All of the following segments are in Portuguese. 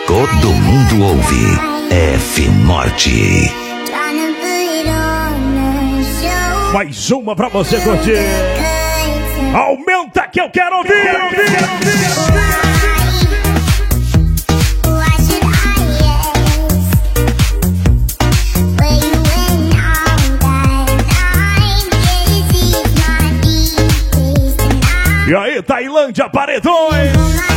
Todo mundo ouve F Norte. Mais uma pra você curtir. Aumenta que eu quero ouvir. E aí, Tailândia Paredões.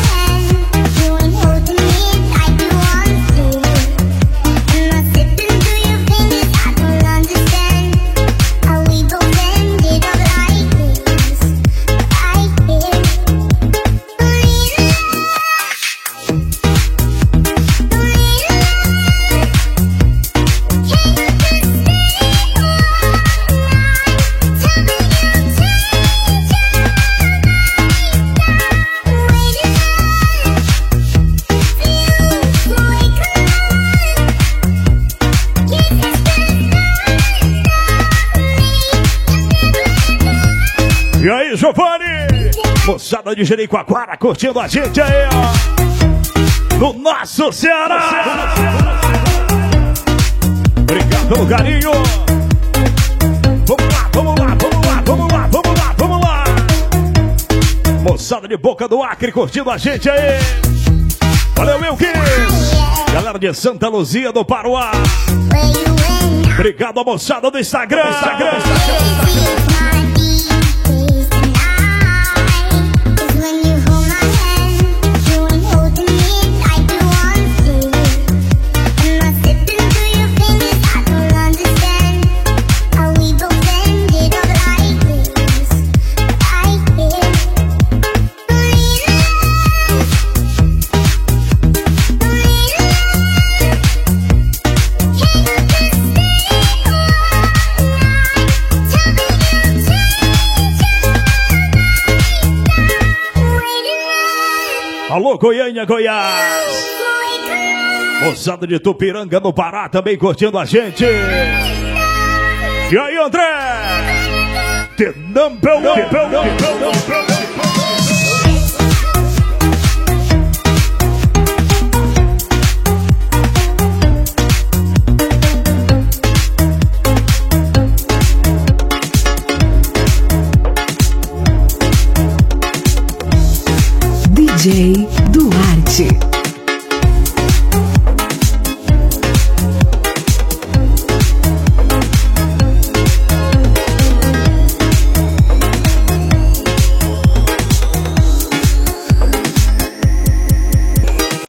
E aí, Giovanni? Moçada de Jericoacoara curtindo a gente aí, ó. No nosso Ceará. Obrigado pelo carinho. Vamos lá, vamos lá, vamos lá, vamos lá, vamos lá, vamos lá. Moçada de Boca do Acre curtindo a gente aí. Valeu, meu Kiss. Galera de Santa Luzia do Paruá. Obrigado, moçada do Instagram. Alô, Goiânia, Goiás. Moçada de Tupiranga, no Pará, também curtindo a gente. E aí, André? The number one. DJ Duarte.